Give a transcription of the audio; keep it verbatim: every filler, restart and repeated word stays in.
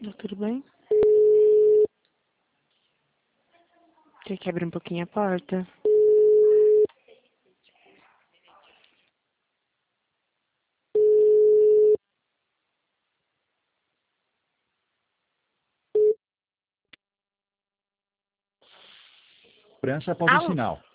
Tudo bem? Quer que abra um pouquinho a porta? Segurança após o Alô? sinal.